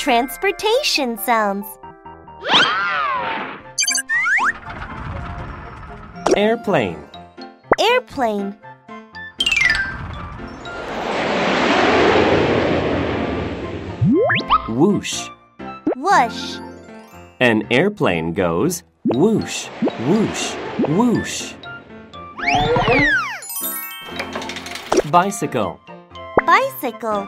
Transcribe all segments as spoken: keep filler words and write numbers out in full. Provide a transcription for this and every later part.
transportation sounds. Airplane. Airplane. Whoosh. Whoosh. An airplane goes whoosh, whoosh, whoosh. Bicycle. Bicycle.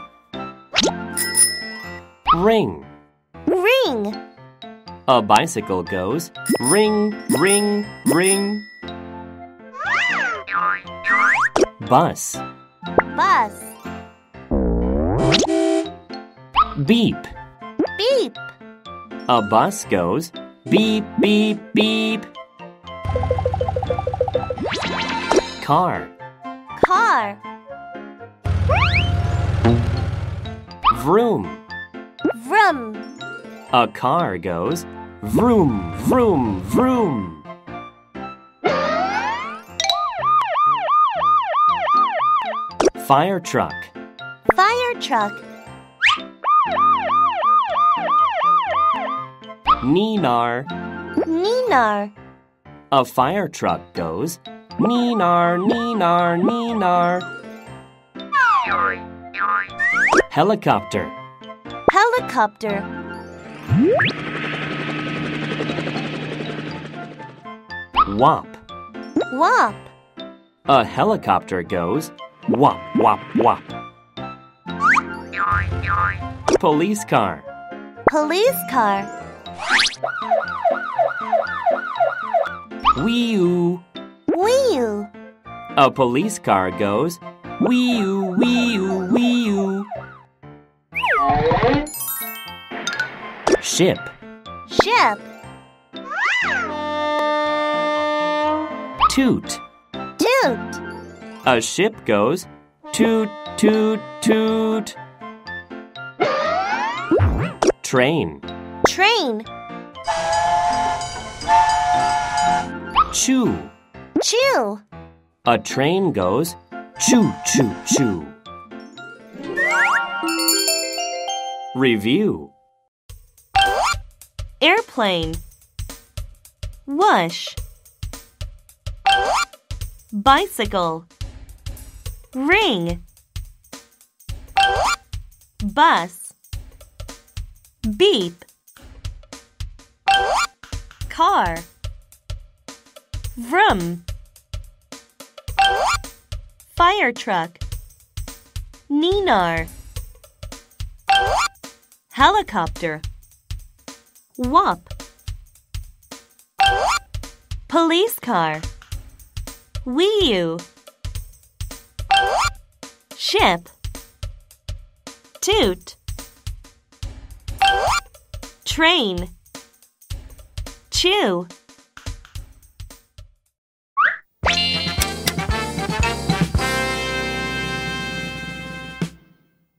Ring. Ring. A bicycle goes ring, ring, ring. Bus. Bus. Beep. Beep. A bus goes beep, beep, beep. Car. Car. Vroom. Vroom. A car goes vroom, vroom, vroom. Fire truck. Fire truck. Neenar. Neenar. A fire truck goes neenar, neenar, neenar. Helicopter. Helicopter. Wop. Wop. A helicopter goes wop, wop, wop. Police car. Police car. Wee-oo. Wheel. A police car goes wee-oo, wee-oo, wee-oo. Ship. Ship. Toot. Toot. A ship goes toot, toot, toot. Train. Train. Chew. Chew. A train goes choo, choo, choo. Review. Airplane. Whoosh. Bicycle. Ring. Bus. Beep. Car. Vroom. Fire truck. Neenar. Helicopter. Wop. Police car. Wee-oo. Ship. Toot. Train. Chew.